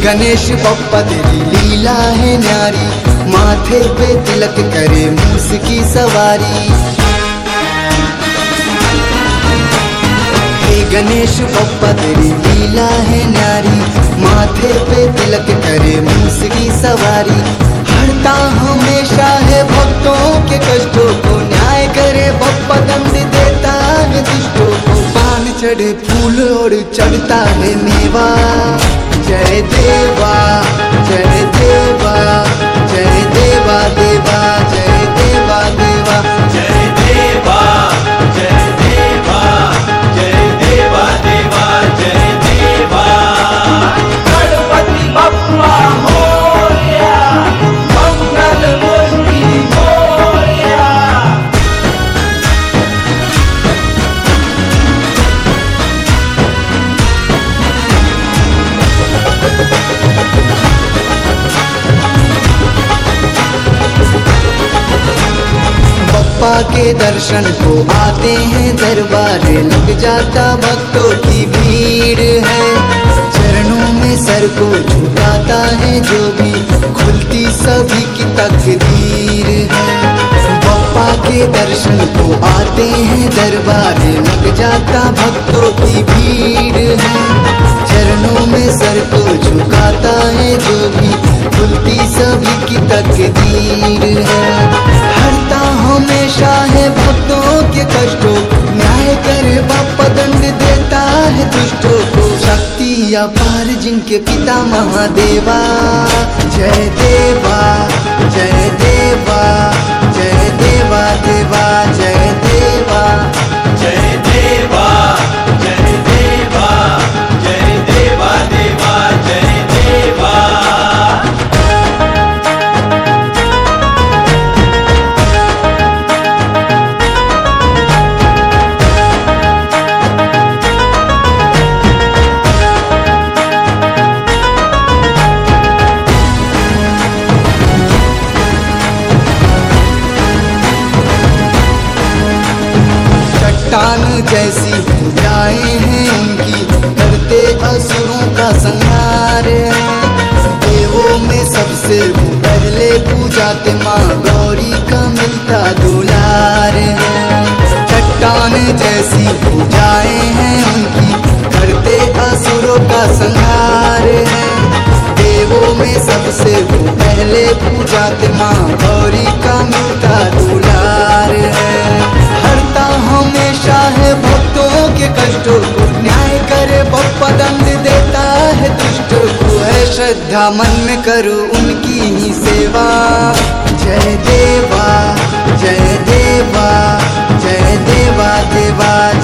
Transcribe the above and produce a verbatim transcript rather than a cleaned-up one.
गणेश बप्पा तेरी लीला है न्यारी, माथे पे तिलक करे मूस की सवारी। हे गणेश बप्पा तेरी लीला है न्यारी, माथे पे तिलक करे मूस की सवारी। हरता हमेशा है भक्तों के कष्टों को, न्याय करे बप्पा दंड देता है दुष्टों को। पान चढ़े फूल और चढ़ता है मेवा, जय देवा जय देवा जय देवा देवा जय देवा देवा जय देवा जय देवा जय देवा देवा जय देवा। गणपति बप्पा मोरया, मंगल मूर्ति मोरया। बप्पा के दर्शन को आते हैं दरबार, लग जाता भक्तों की भीड़ है। चरणों में सर को झुकाता है जो भी, खुलती सभी की तकदीर है। बप्पा के दर्शन को आते हैं दरबार, लग जाता भक्तों की भीड़ है। चरणों में सर को झुकाता है जो भी, खुलती सभी की तकदीर है। हरता हमेशा है भक्तों के कष्टों, न्याय करे बप्पा दंड देता है दुष्टों को। शक्ति अपार जिनके पिता महादेवा, जय देवा जय देवा जय देवा देवा जय देवा जय देवा जय देवा जय देवा देवा जय देवा। चट्टान जैसी पूजाएं हैं उनकी, करते असुरों का संहार है। देवों में सबसे पहले पूजाते माँ गौरी का मिलता दुलार है। चट्टान जैसी पूजाएं हैं उनकी, करते असुरों का संहार है। देवों में सबसे पहले पूजाते माँ गौरी का मिलता दुलार है। हरता हमेशा है भक्तों के कष्टों को, न्याय करे बप्पा दंड देता है दुष्टों को। है श्रद्धा मन में करो उनकी ही सेवा, जय देवा जय देवा जय देवा देवा